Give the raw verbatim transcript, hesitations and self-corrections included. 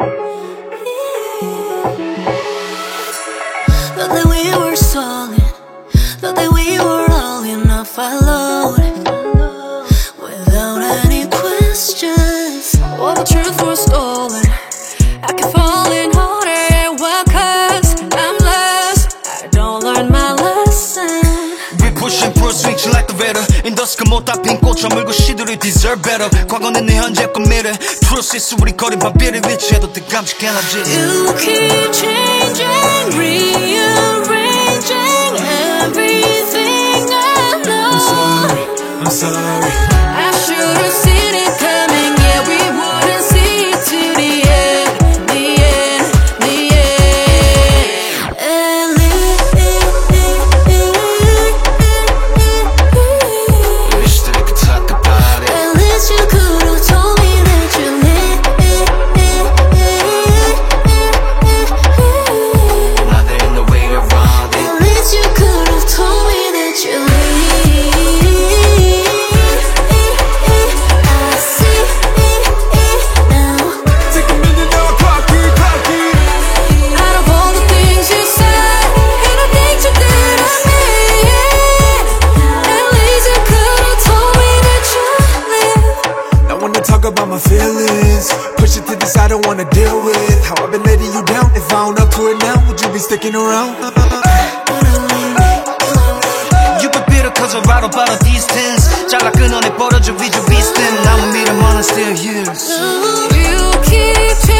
Thought that we were solid, thought that we were all enough. I load without any questions. All the truth was stolen. I keep falling harder. Why? Cause I'm lost, I don't learn my lesson. We push and pull switch like the weather. In the sky 못 다 핀 꽃처 물고 시들이 deserve better. 과거는 내 현재과 미래 프로세스 우리 거리 바비를 위치해도 더 깜찍해나지. You keep changing, rearranging everything I know. I'm sorry, I'm sorry. I should've seen it coming, yeah, we wouldn't see it to the end, the end, the end. At least, Wish that I could talk about it. at least you could've told me that you live. Now there ain't no way around it. At least you could've told me that you leave. I see now. Take a minute now, clock it, clock it. Out of all the things you said and the things you did to me, at least you could've told me that you live. I wanna talk about my feelings. Push it to the side, I don't wanna deal with how I've been letting you down. If I own up to it now, would you be sticking around? You be bitter cause I'm right about a distance. 잘라 끊어내 버려져 위주 비슷해. 남은 미래만은 still years. You keep